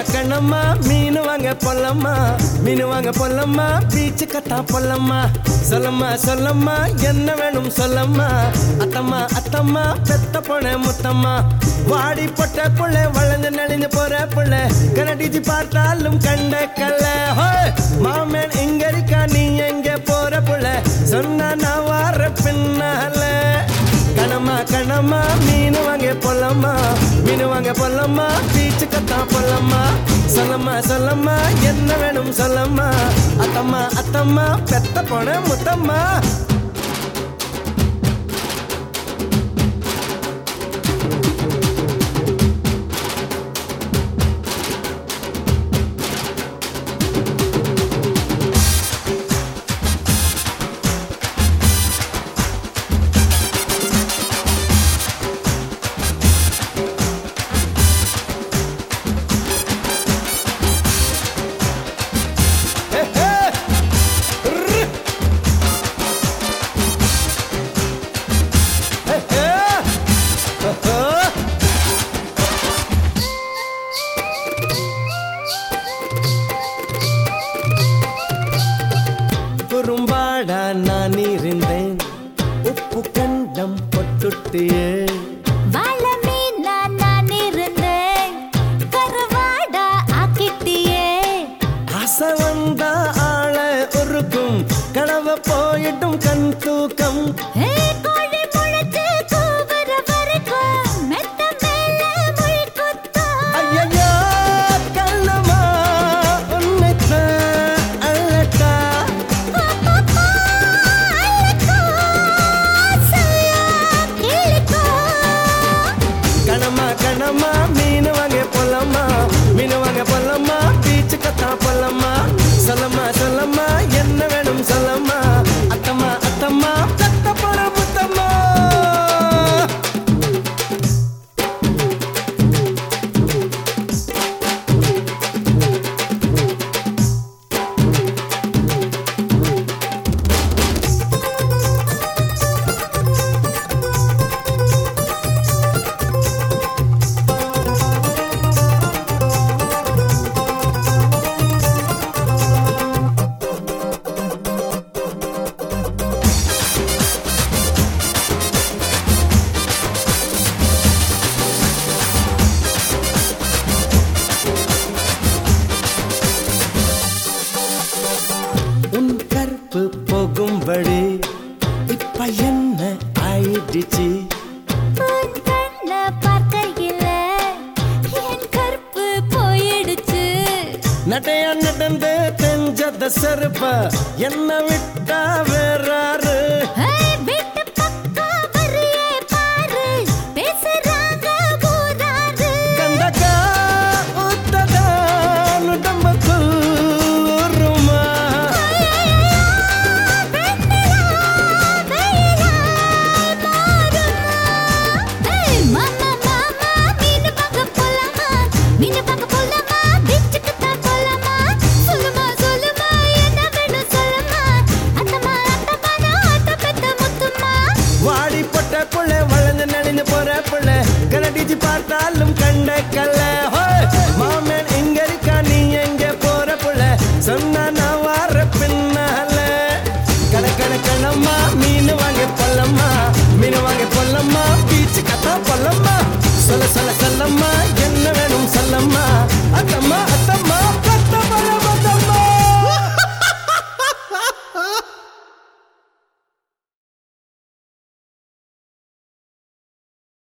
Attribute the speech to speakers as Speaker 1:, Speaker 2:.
Speaker 1: கண்ணம்மா மீன் வாங்க பொல்லம்மா மீன் வாங்க பொல்லம்மா பீச்சு கத்தா பொல்லம்மா சொல்லம்மா சொல்லம்மா என்ன வேணும் சொல்லம்மா அத்தம்மா அத்தம்மா பெத்த பொண்ண முத்தம்மா வாடி பொட்ட புள்ள வளர்ந்து நெளிஞ்சு போற புள்ள கனடிச்சு பார்த்தாலும் கண்ட கல்ல மாமன் எங்க இருக்கா நீ எங்க போற புள்ள சொன்னா நான் வார பின்னால கணமா கணமா மீன் வாங்க பொல்லம்மா மீன் வாங்க பொல்லம்மா பீச்சு கத்தா பொல்லம்மா சொல்லம்மா சொல்லம்மா என்ன வேணும் சொல்லம்மா அத்தம்மா அத்தம்மா பெத்த பொண்ண முத்தம்மா குறும்பாடா நான் இருந்தேன் உப்பு கண்டம் பொட்டுட்டியே
Speaker 2: வாழ மீனா நான் இருந்தேன் கருவாடா ஆக்கிட்டியே
Speaker 1: ஆசை வந்தா ஆள உருக்கும் கடவை போயிட்டும் கண் தூக்கம்
Speaker 2: கோழி முளைச்சு கூவுற வரைக்கும் மெத்த மேல முள் குத்தும்
Speaker 1: ஐயையோ கண்ணம்மா உன்னைத்தான் அழட்டா கணமா கணமா மீன் வாங்க பொல்லம்மா மீன் வாங்க பொல்லம்மா பீச்சு கத்தா பொல்லம்மா சொல்லம்மா சொல்லம்மா என்ன வேணும் சொல்லம்மா அத்தம்மா அத்தம்மா பெத்த பொற முத்தம்மா உன் கற்பு போகும்படி இப்ப என்ன ஆயிடுச்சு
Speaker 2: உன் கண்ண பார்க்கையில என் கற்பு போயிடுச்சு
Speaker 1: நட்டையா நடந்து தெஞ்சத செருப்ப என்ன விட்டா வேறாரு
Speaker 2: வீட்டு பக்கம் வரியே பாரு பேசுறாங்க ஊராரு
Speaker 1: கண்டக்கா உத்ததா உடம்புக்குள் ஊருமா வாடி பொட்ட புள்ள வளர்ந்து நெளிஞ்சு போற புள்ள கனடிச்சு பார்த்தாலும் கண்ட கல்ல மாமன் எங்க இருக்கா நீ எங்க போற புள்ள சொன்னா